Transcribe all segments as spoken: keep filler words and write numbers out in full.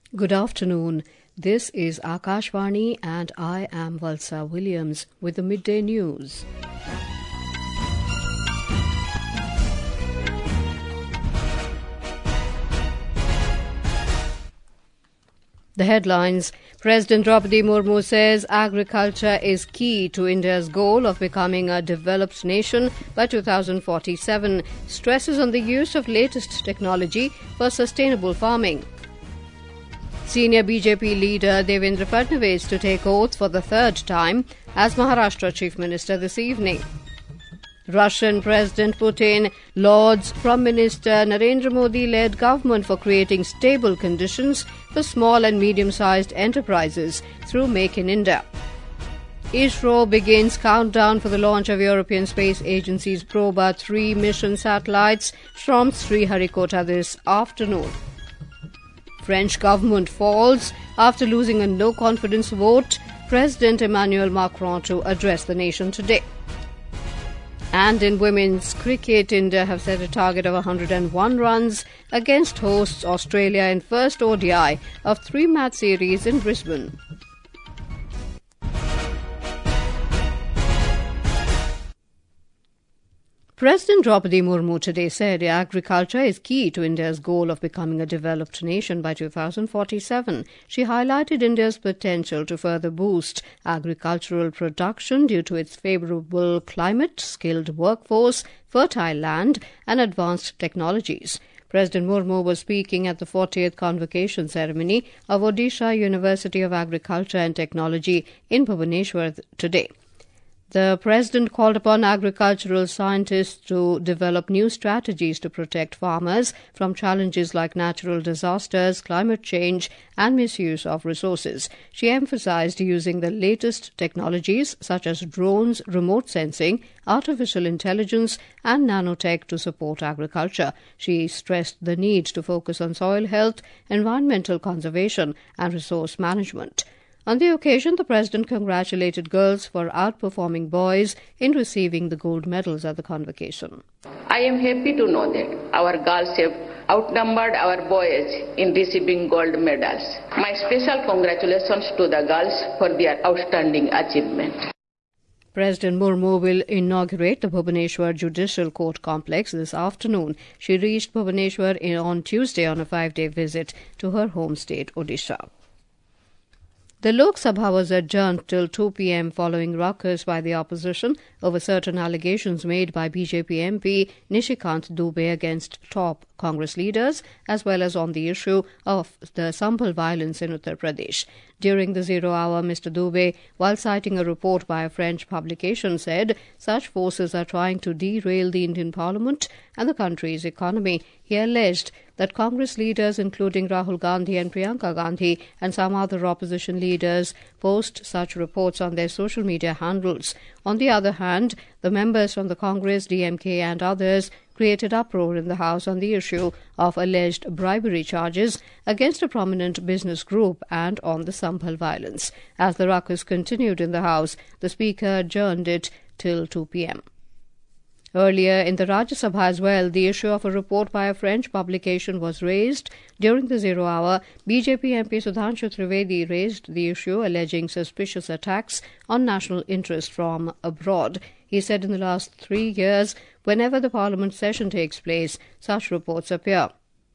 Good afternoon. This is Akashvani and I am Valsa Williams with the midday news. The headlines. President Draupadi Murmu says agriculture is key to India's goal of becoming a developed nation by two thousand forty-seven. Stresses on the use of latest technology for sustainable farming. Senior B J P leader Devendra Fadnavis to take oath for the third time as Maharashtra Chief Minister this evening. Russian President Putin lauds Prime Minister Narendra Modi-led government for creating stable conditions for small and medium-sized enterprises through Make in India. ISRO begins countdown for the launch of European Space Agency's Proba three mission satellites from Sriharikota this afternoon. French government falls after losing a no-confidence vote. President Emmanuel Macron to address the nation today. And in women's cricket, India have set a target of one hundred one runs against hosts Australia in first O D I of three-match series in Brisbane. President Draupadi Murmu today said agriculture is key to India's goal of becoming a developed nation by two thousand forty-seven. She highlighted India's potential to further boost agricultural production due to its favourable climate, skilled workforce, fertile land and advanced technologies. President Murmu was speaking at the fortieth convocation ceremony of Odisha University of Agriculture and Technology in Bhubaneswar today. The President called upon agricultural scientists to develop new strategies to protect farmers from challenges like natural disasters, climate change and misuse of resources. She emphasized using the latest technologies such as drones, remote sensing, artificial intelligence and nanotech to support agriculture. She stressed the need to focus on soil health, environmental conservation and resource management. On the occasion, the President congratulated girls for outperforming boys in receiving the gold medals at the convocation. I am happy to know that our girls have outnumbered our boys in receiving gold medals. My special congratulations to the girls for their outstanding achievement. President Murmu will inaugurate the Bhubaneswar Judicial Court Complex this afternoon. She reached Bhubaneswar on Tuesday on a five-day visit to her home state, Odisha. The Lok Sabha was adjourned till two p.m. following ruckus by the opposition over certain allegations made by B J P M P Nishikant Dubey against top Congress leaders, as well as on the issue of the Sambhal violence in Uttar Pradesh. During the zero hour, Mister Dubey, while citing a report by a French publication, said such forces are trying to derail the Indian Parliament and the country's economy. He alleged that Congress leaders, including Rahul Gandhi and Priyanka Gandhi and some other opposition leaders, post such reports on their social media handles. On the other hand, the members from the Congress, D M K and others created uproar in the House on the issue of alleged bribery charges against a prominent business group and on the Sambhal violence. As the ruckus continued in the House, the Speaker adjourned it till two p.m. Earlier in the Rajya Sabha as well, the issue of a report by a French publication was raised. During the zero hour, B J P M P Sudhanshu Trivedi raised the issue alleging suspicious attacks on national interest from abroad. He said in the last three years, whenever the Parliament session takes place, such reports appear.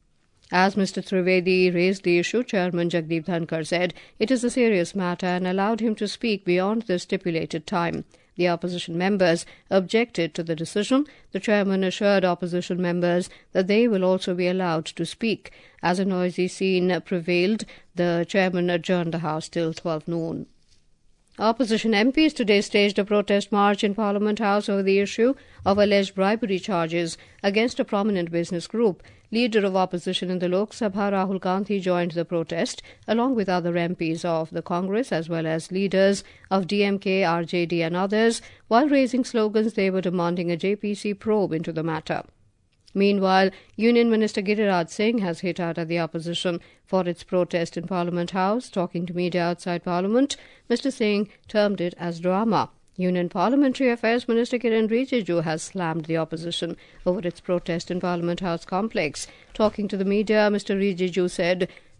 As Mister Trivedi raised the issue, Chairman Jagdeep Dhankar said it is a serious matter and allowed him to speak beyond the stipulated time. The opposition members objected to the decision. The chairman assured opposition members that they will also be allowed to speak. As a noisy scene prevailed, the chairman adjourned the House till twelve noon. Opposition M Ps today staged a protest march in Parliament House over the issue of alleged bribery charges against a prominent business group. Leader of opposition in the Lok Sabha, Rahul Gandhi, joined the protest along with other M Ps of the Congress as well as leaders of D M K, R J D and others. While raising slogans, they were demanding a J P C probe into the matter. Meanwhile, Union Minister Giriraj Singh has hit out at the opposition for its protest in Parliament House. Talking to media outside Parliament, Mister Singh termed it as drama. Union Parliamentary Affairs Minister Kiren Rijiju has slammed the opposition over its protest in Parliament House complex. Talking to the media, Mister Rijiju said,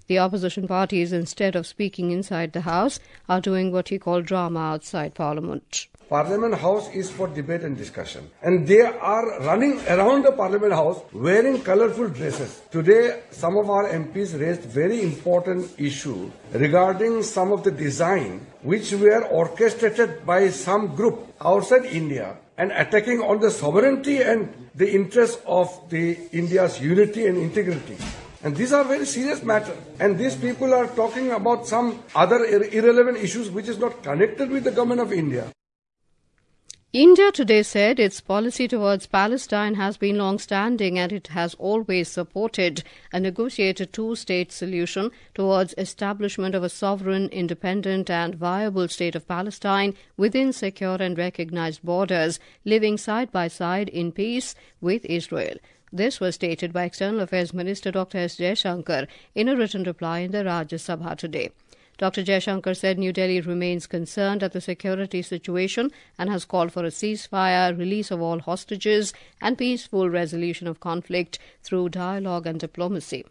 The opposition parties, instead of speaking inside the House, are doing what he called drama outside Parliament. Parliament House is for debate and discussion. And they are running around the Parliament House wearing colourful dresses. Today, some of our M Ps raised very important issue regarding some of the design which were orchestrated by some group outside India and attacking on the sovereignty and the interests of the India's unity and integrity. And these are very serious matters. And these people are talking about some other ir- irrelevant issues which is not connected with the government of India. India today said its policy towards Palestine has been long-standing and it has always supported a negotiated two-state solution towards establishment of a sovereign, independent and viable state of Palestine within secure and recognized borders, living side by side in peace with Israel. This was stated by External Affairs Minister Doctor S. Jaishankar in a written reply in the Rajya Sabha today. Doctor Jaishankar said New Delhi remains concerned at the security situation and has called for a ceasefire, release of all hostages and peaceful resolution of conflict through dialogue and diplomacy.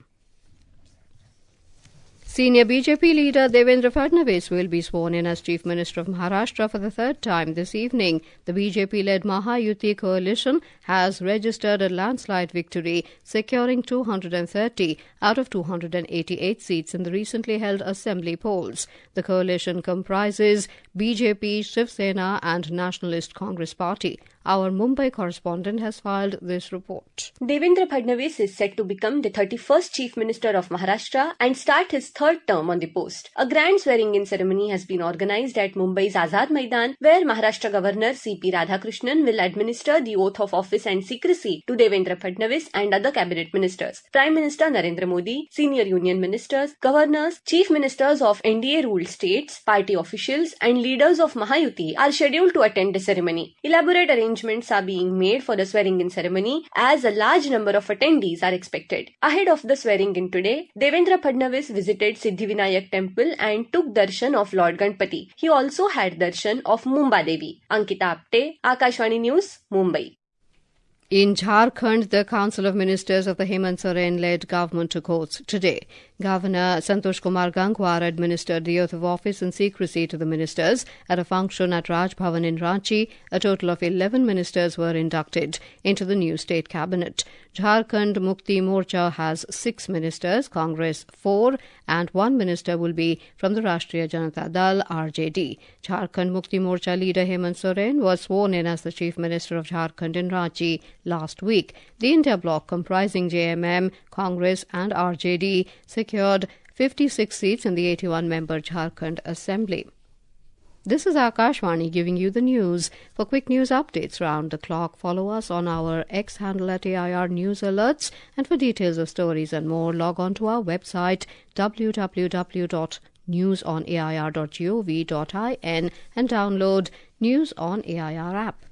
Senior B J P leader Devendra Fadnavis will be sworn in as Chief Minister of Maharashtra for the third time this evening. The B J P-led Mahayuti coalition has registered a landslide victory, securing two hundred thirty out of two hundred eighty-eight seats in the recently held assembly polls. The coalition comprises B J P, Shiv Sena and Nationalist Congress Party. Our Mumbai correspondent has filed this report. Devendra Fadnavis is set to become the thirty-first Chief Minister of Maharashtra and start his third term on the post. A grand swearing-in ceremony has been organised at Mumbai's Azad Maidan, where Maharashtra Governor C P Radhakrishnan will administer the oath of office and secrecy to Devendra Fadnavis and other cabinet ministers. Prime Minister Narendra Modi, senior union ministers, governors, chief ministers of N D A-ruled states, party officials and leaders of Mahayuti are scheduled to attend the ceremony. Elaborate arrangements Arrangements are being made for the swearing-in ceremony as a large number of attendees are expected. Ahead of the swearing-in today, Devendra Fadnavis visited Siddhivinayak temple and took darshan of Lord Ganpati. He also had darshan of Mumba Devi. Ankita Apte, Akashvani News, Mumbai. In Jharkhand, the Council of Ministers of the Hemant Soren-led government took oaths today. Governor Santosh Kumar Gangwar administered the oath of office in secrecy to the ministers at a function at Raj Bhavan in Ranchi. A total of eleven ministers were inducted into the new state cabinet. Jharkhand Mukti Morcha has six ministers, Congress four, and one minister will be from the Rashtriya Janata Dal R J D. Jharkhand Mukti Morcha leader Hemant Soren was sworn in as the Chief Minister of Jharkhand in Ranchi last week. The India bloc, comprising J M M, Congress and R J D, secured fifty-six seats in the eighty-one member Jharkhand Assembly. This is Akashvani giving you the news. For quick news updates round the clock, follow us on our X handle at A I R News Alerts. And for details of stories and more, log on to our website w w w dot news on a i r dot gov dot in and download News on A I R app.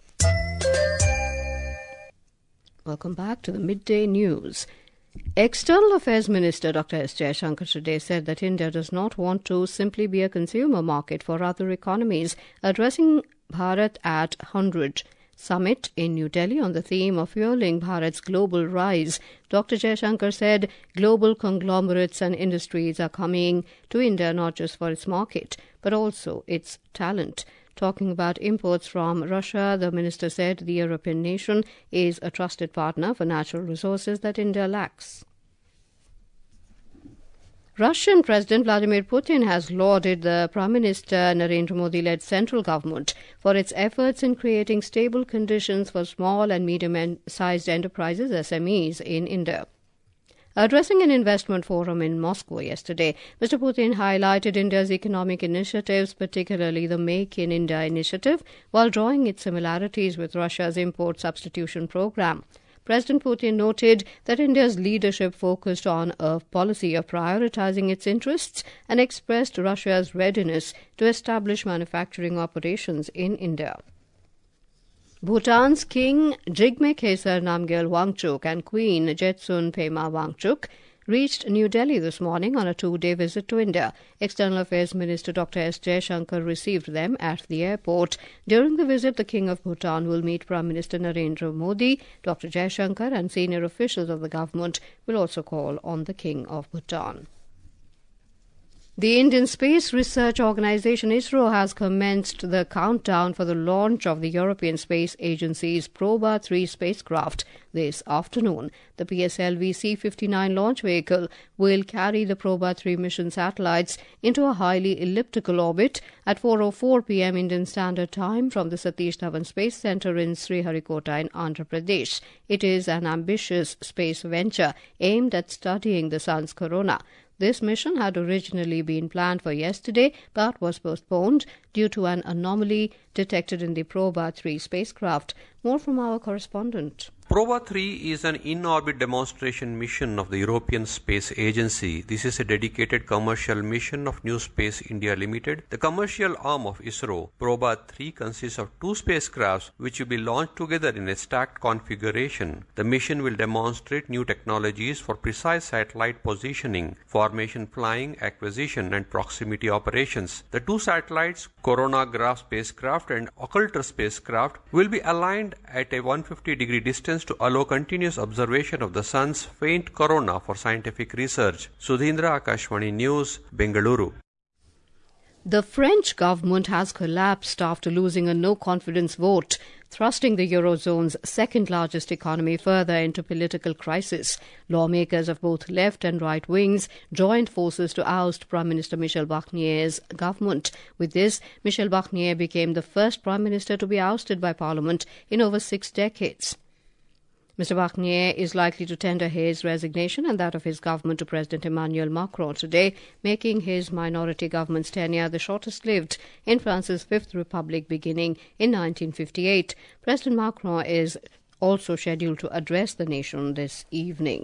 Welcome back to the Midday News. External Affairs Minister Doctor S. Jaishankar today said that India does not want to simply be a consumer market for other economies. Addressing Bharat at one hundred Summit in New Delhi on the theme of fueling Bharat's global rise, Doctor Jaishankar said global conglomerates and industries are coming to India not just for its market, but also its talent. Talking about imports from Russia, the minister said the European nation is a trusted partner for natural resources that India lacks. Russian President Vladimir Putin has lauded the Prime Minister Narendra Modi-led central government for its efforts in creating stable conditions for small and medium-sized enterprises, S M Es, in India. Addressing an investment forum in Moscow yesterday, Mister Putin highlighted India's economic initiatives, particularly the Make in India initiative, while drawing its similarities with Russia's import substitution program. President Putin noted that India's leadership focused on a policy of prioritizing its interests and expressed Russia's readiness to establish manufacturing operations in India. Bhutan's King Jigme Khesar Namgyal Wangchuk and Queen Jetsun Pema Wangchuk reached New Delhi this morning on a two-day visit to India. External Affairs Minister Doctor S. Jaishankar received them at the airport. During the visit, the King of Bhutan will meet Prime Minister Narendra Modi. Doctor Jaishankar and senior officials of the government will also call on the King of Bhutan. The Indian Space Research Organisation ISRO has commenced the countdown for the launch of the European Space Agency's Proba three spacecraft this afternoon. The P S L V C fifty-nine launch vehicle will carry the Proba three mission satellites into a highly elliptical orbit at four oh four p m Indian Standard Time from the Satish Dhawan Space Centre in Sriharikota in Andhra Pradesh. It is an ambitious space venture aimed at studying the sun's corona. This mission had originally been planned for yesterday but was postponed due to an anomaly detected in the Proba three spacecraft. More from our correspondent. Proba three is an in-orbit demonstration mission of the European Space Agency. This is a dedicated commercial mission of New Space India Limited, the commercial arm of ISRO. Proba three consists of two spacecrafts which will be launched together in a stacked configuration. The mission will demonstrate new technologies for precise satellite positioning, formation flying, acquisition and proximity operations. The two satellites, Coronagraph spacecraft and Occulter spacecraft, will be aligned at a one hundred fifty degree distance to allow continuous observation of the sun's faint corona for scientific research. Sudhindra, Akashvani News, Bengaluru. The French government has collapsed after losing a no-confidence vote, thrusting the Eurozone's second-largest economy further into political crisis. Lawmakers of both left and right wings joined forces to oust Prime Minister Michel Barnier's government. With this, Michel Barnier became the first Prime Minister to be ousted by Parliament in over six decades. Mister Barnier is likely to tender his resignation and that of his government to President Emmanuel Macron today, making his minority government's tenure the shortest-lived in France's Fifth Republic beginning in nineteen fifty-eight. President Macron is also scheduled to address the nation this evening.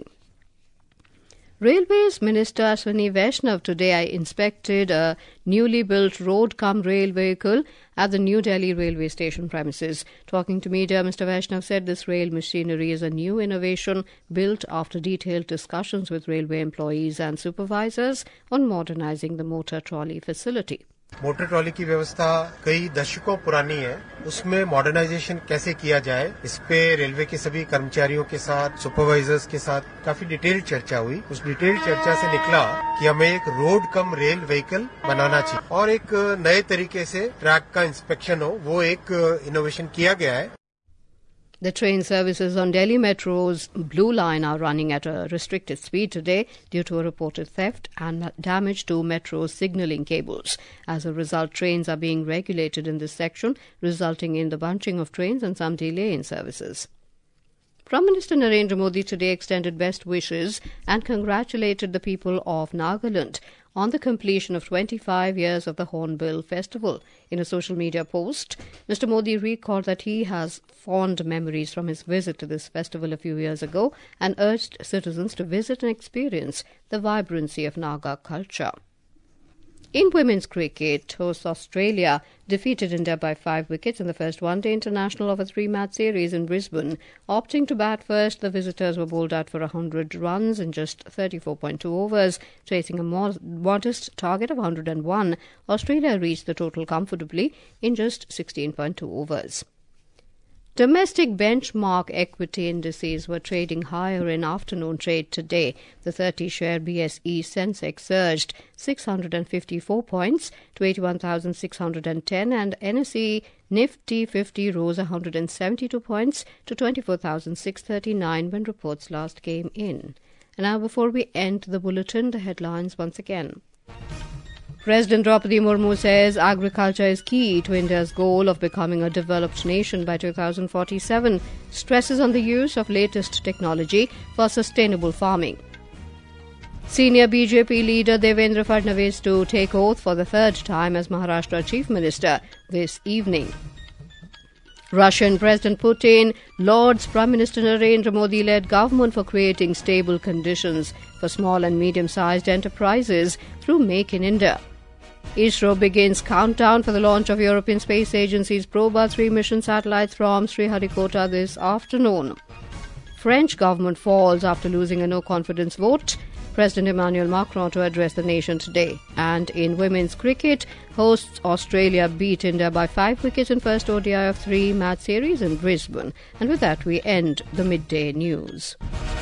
Railways Minister Ashwini Vaishnav today inspected a newly built road-cum-rail vehicle at the New Delhi railway station premises. Talking to media, Mister Vaishnav said this rail machinery is a new innovation built after detailed discussions with railway employees and supervisors on modernizing the motor trolley facility. Motor trolley की व्यवस्था कई दशकों पुरानी है, उसमें modernisation कैसे किया जाए, इस पे रेलवे के सभी कर्मचारियों के साथ, सुपरवाइजर्स के साथ काफी डिटेल्ड चर्चा हुई। उस डिटेल्ड चर्चा से निकला कि हमें एक रोड कम रेल व्हीकल बनाना चाहिए और एक नए तरीके से ट्रैक का इंस्पेक्शन हो, वो एक इनोवेशन किया गया है। The train services on Delhi Metro's Blue Line are running at a restricted speed today due to a reported theft and damage to Metro's signalling cables. As a result, trains are being regulated in this section, resulting in the bunching of trains and some delay in services. Prime Minister Narendra Modi today extended best wishes and congratulated the people of Nagaland on the completion of twenty-five years of the Hornbill Festival. In a social media post, Mister Modi recalled that he has fond memories from his visit to this festival a few years ago and urged citizens to visit and experience the vibrancy of Naga culture. In women's cricket, hosts Australia defeated India by five wickets in the first one-day international of a three-match series in Brisbane. Opting to bat first, the visitors were bowled out for one hundred runs in just thirty-four point two overs. Chasing a modest target of one hundred one, Australia reached the total comfortably in just sixteen point two overs. Domestic benchmark equity indices were trading higher in afternoon trade today. The thirty-share B S E Sensex surged six hundred fifty-four points to eighty-one thousand six hundred ten and N S E Nifty fifty rose one hundred seventy-two points to twenty-four thousand six hundred thirty-nine when reports last came in. And now before we end the bulletin, the headlines once again. President Draupadi Murmu says agriculture is key to India's goal of becoming a developed nation by two thousand forty-seven, stresses on the use of latest technology for sustainable farming. Senior B J P leader Devendra Fadnavis to take oath for the third time as Maharashtra Chief Minister this evening. Russian President Putin lauds Prime Minister Narendra Modi-led government for creating stable conditions for small and medium-sized enterprises through Make in India. ISRO begins countdown for the launch of European Space Agency's Proba three mission satellites from Sriharikota this afternoon. French government falls after losing a no-confidence vote. President Emmanuel Macron to address the nation today. And in women's cricket, hosts Australia beat India by five wickets in first O D I of three-match series in Brisbane. And with that, we end the midday news.